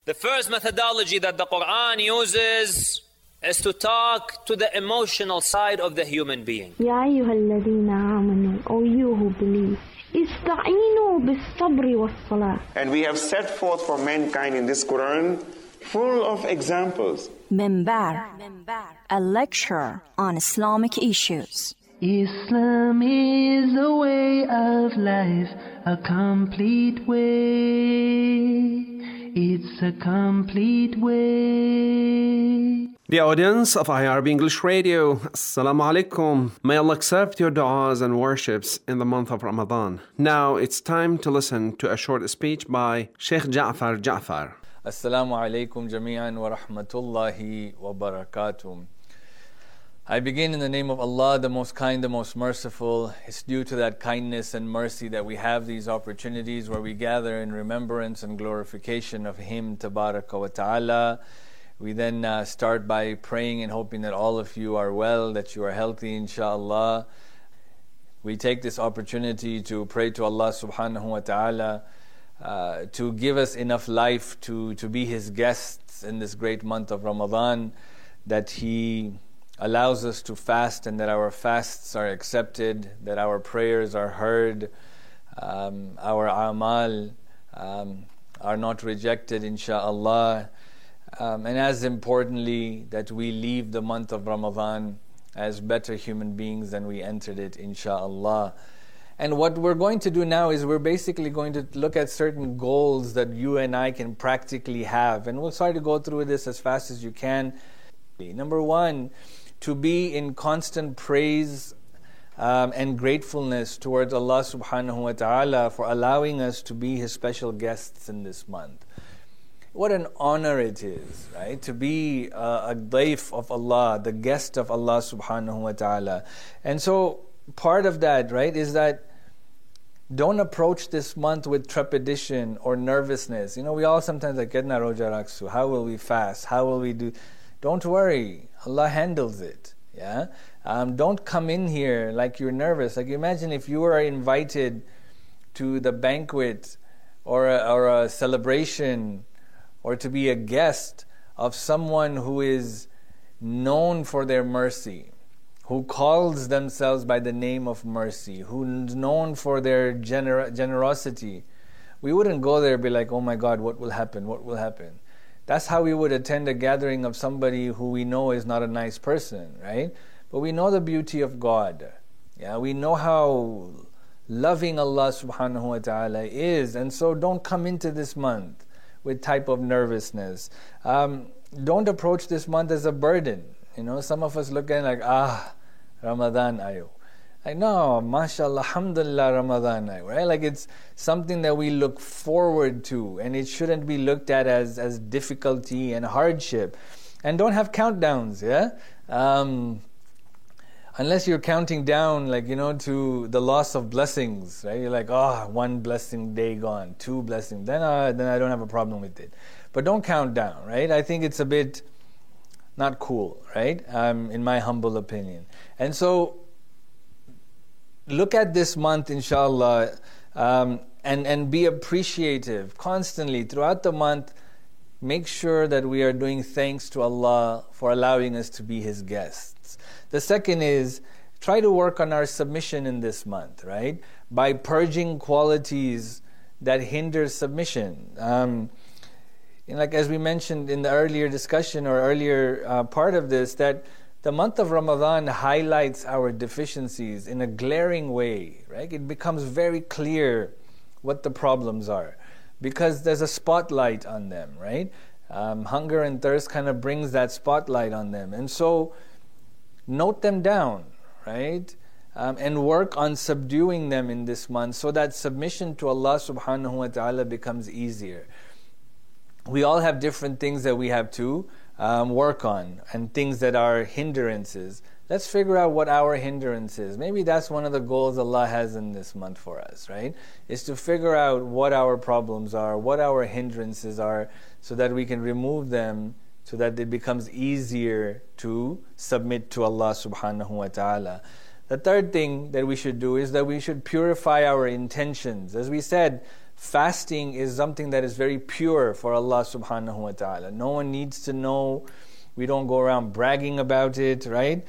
The first methodology that the Quran uses is to talk to the emotional side of the human being. يا أيها الذين آمنوا, O you who believe, استعينوا بالصبر والصلاة. And we have set forth for mankind in this Quran full of examples. Minbar, a lecture on Islamic issues. Islam is a way of life, a complete way. It's a complete way. The audience of IRB English Radio, Assalamu alaikum. May Allah accept your du'as and worships in the month of Ramadan. Now it's time to listen to a short speech by Sheikh Ja'far Ja'far. Assalamu alaikum jami'an wa rahmatullahi wa barakatuh. I begin in the name of Allah, the most kind, the most merciful. It's due to that kindness and mercy that we have these opportunities where we gather in remembrance and glorification of Him, Tabaraka wa Ta'ala. We then start by praying and hoping that all of you are well, that you are healthy, inshallah. We take this opportunity to pray to Allah subhanahu wa ta'ala to give us enough life to be His guests in this great month of Ramadan, that He allows us to fast and that our fasts are accepted, that our prayers are heard, our amal are not rejected, inshaAllah. And as importantly, that we leave the month of Ramadan as better human beings than we entered it, inshaAllah. And what we're going to do now is we're basically going to look at certain goals that you and I can practically have. And we'll try to go through this as fast as you can. Number one, to be in constant praise and gratefulness towards Allah subhanahu wa ta'ala for allowing us to be His special guests in this month. What an honor it is, right? To be a daif of Allah, the guest of Allah subhanahu wa ta'ala. And so part of that, right, is that don't approach this month with trepidation or nervousness. You know, we all sometimes like, Kedna roja raksu, how will we fast? How will we do? Don't worry, Allah handles it. Yeah, don't come in here like you're nervous. Like imagine if you were invited to the banquet or a celebration, or to be a guest of someone who is known for their mercy, who calls themselves by the name of mercy, who's known for their generosity. We wouldn't go there and be like, oh my God, what will happen? What will happen? That's how we would attend a gathering of somebody who we know is not a nice person, right? But we know the beauty of God. Yeah, we know how loving Allah subhanahu wa ta'ala is. And so don't come into this month with type of nervousness. Don't approach this month as a burden. You know, some of us look at it like, Ramadan ayo. Like, no, mashallah, alhamdulillah, Ramadan ayo, right? Like it's something that we look forward to, and it shouldn't be looked at as difficulty and hardship. And don't have countdowns, yeah? Unless you're counting down, like, you know, to the loss of blessings, right? You're like, one blessing day gone, two blessings, then I don't have a problem with it. But don't count down, right? I think it's a bit not cool, right? In my humble opinion. And so, look at this month, inshallah, and be appreciative constantly throughout the month. Make sure that we are doing thanks to Allah for allowing us to be His guests. The second is, try to work on our submission in this month, right? By purging qualities that hinder submission. Like as we mentioned in the earlier discussion or earlier part of this, that the month of Ramadan highlights our deficiencies in a glaring way, right? It becomes very clear what the problems are because there's a spotlight on them, right? Hunger and thirst kind of brings that spotlight on them. And so, note them down, right? And work on subduing them in this month so that submission to Allah subhanahu wa ta'ala becomes easier. We all have different things that we have to work on and things that are hindrances. Let's figure out what our hindrance is. Maybe that's one of the goals Allah has in this month for us, right? Is to figure out what our problems are, what our hindrances are, so that we can remove them, so that it becomes easier to submit to Allah subhanahu wa ta'ala. The third thing that we should do is that we should purify our intentions. As we said, fasting is something that is very pure for Allah subhanahu wa ta'ala. No one needs to know. We don't go around bragging about it, right?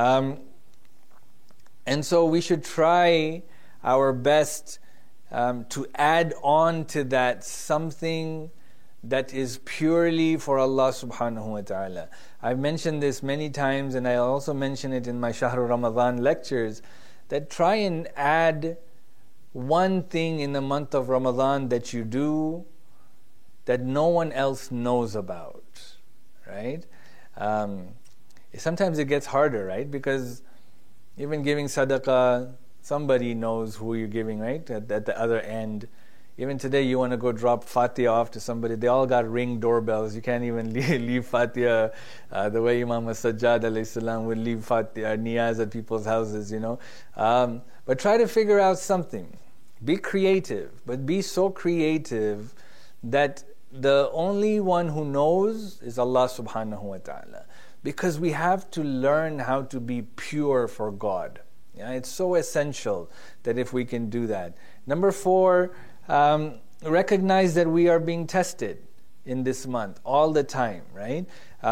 And so we should try our best to add on to that something that is purely for Allah subhanahu wa ta'ala. I've mentioned this many times, and I also mention it in my Shahr Ramadan lectures, that try and add one thing in the month of Ramadan that you do that no one else knows about, right? Sometimes it gets harder, right? Because even giving sadaqah, somebody knows who you're giving, right? At the other end. Even today, you want to go drop Fatiha off to somebody. They all got ring doorbells. You can't even leave Fatiha the way Imam As-Sajjad alayhi salam would leave Fatiha, niyaz at people's houses, But try to figure out something. Be creative, but be so creative that the only one who knows is Allah subhanahu wa ta'ala. Because we have to learn how to be pure for God. Yeah, it's so essential that if we can do that. Number 4, recognize that we are being tested in this month all the time, right?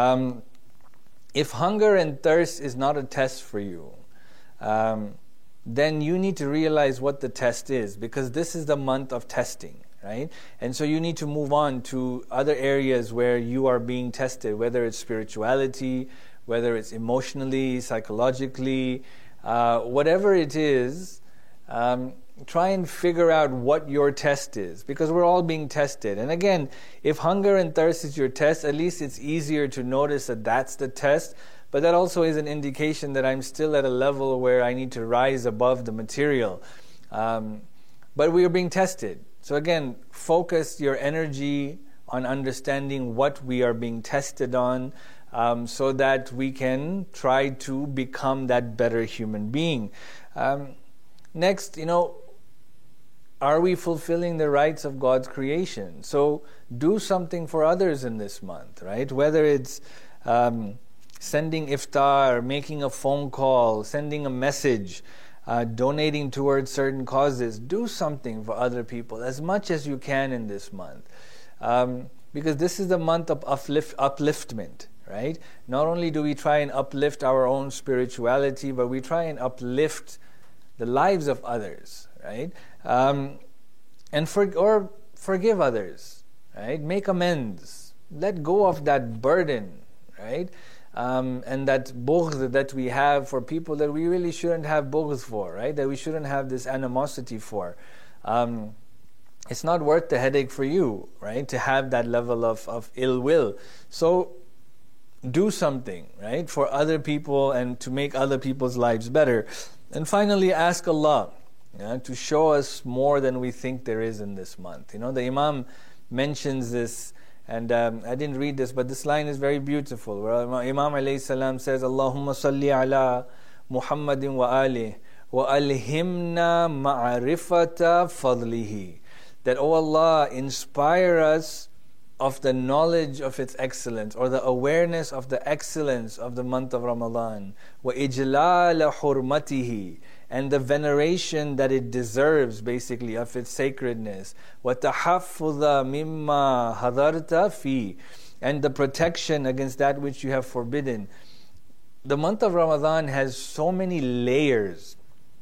If hunger and thirst is not a test for you, then you need to realize what the test is, because this is the month of testing, right? And so you need to move on to other areas where you are being tested, whether it's spirituality, whether it's emotionally, psychologically, whatever it is. Try and figure out what your test is, because we're all being tested. And again, if hunger and thirst is your test, at least it's easier to notice that that's the test. But that also is an indication that I'm still at a level where I need to rise above the material. But we are being tested. So again, focus your energy on understanding what we are being tested on, so that we can try to become that better human being. Next, are we fulfilling the rights of God's creation? So do something for others in this month, right? Whether it's sending iftar, making a phone call, sending a message, donating towards certain causes. Do something for other people as much as you can in this month. Because this is the month of upliftment, right? Not only do we try and uplift our own spirituality, but we try and uplift the lives of others, right? And forgive others, right? Make amends. Let go of that burden, right? And that bughd that we have for people that we really shouldn't have bughd for, right? That we shouldn't have this animosity for. It's not worth the headache for you, right? To have that level of ill will. So do something, right? For other people and to make other people's lives better. And finally, ask Allah to show us more than we think there is in this month. The Imam mentions this, and I didn't read this, but this line is very beautiful. Where Imam alayhi salam says, Allahumma salli ala Muhammadin wa alih wa alhimna ma'rifata fadlihi. That, O Allah, inspire us of the knowledge of its excellence, or the awareness of the excellence of the month of Ramadan, wa ijlal hurmatihi, and the veneration that it deserves, basically, of its sacredness, wa tahaffudha mimma hadarta fi, and the protection against that which you have forbidden. The month of Ramadan has so many layers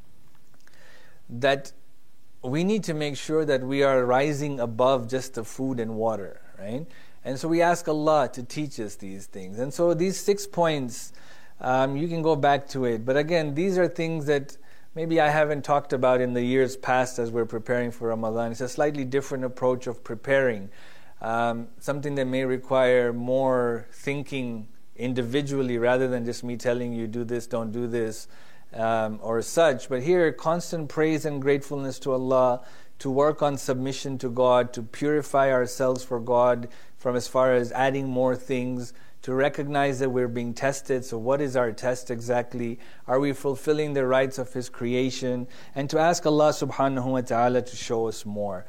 that we need to make sure that we are rising above just the food and water, right? And so we ask Allah to teach us these things. And so these 6 points, you can go back to it. But again, these are things that maybe I haven't talked about in the years past as we're preparing for Ramadan. It's a slightly different approach of preparing. Something that may require more thinking individually rather than just me telling you, do this, don't do this, or such. But here, constant praise and gratefulness to Allah, to work on submission to God, to purify ourselves for God from as far as adding more things, to recognize that we're being tested. So what is our test exactly? Are we fulfilling the rights of His creation? And to ask Allah subhanahu wa ta'ala to show us more.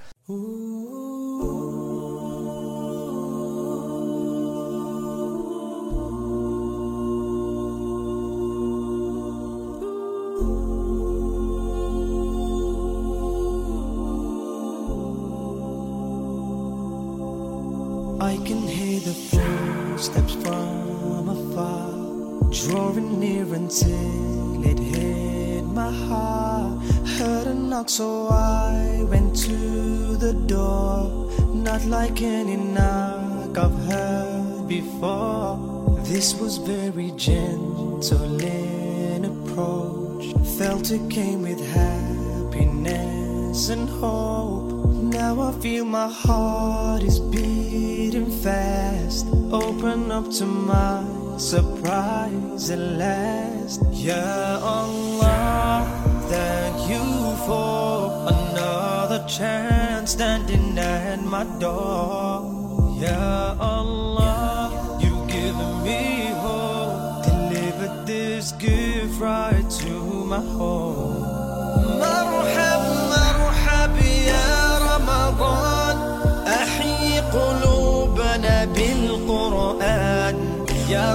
the footsteps from afar, drawing near until it hit my heart. Heard a knock, so I went to the door. Not like any knock I've heard before. This was very gentle in approach. Felt it came with happiness and hope. Now I feel my heart is beating fast. Open up to my surprise at last. Ya Allah, thank you for another chance standing at my door. Ya Allah, you've given me hope. Delivered this gift right to my home. مرحب مرحب يا رمضان، أحيي قلوبنا بالقرآن. يا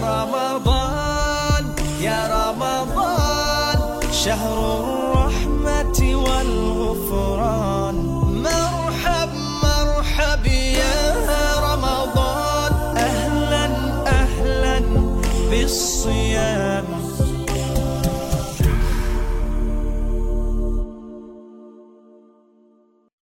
رمضان يا رمضان، شهر الرحمة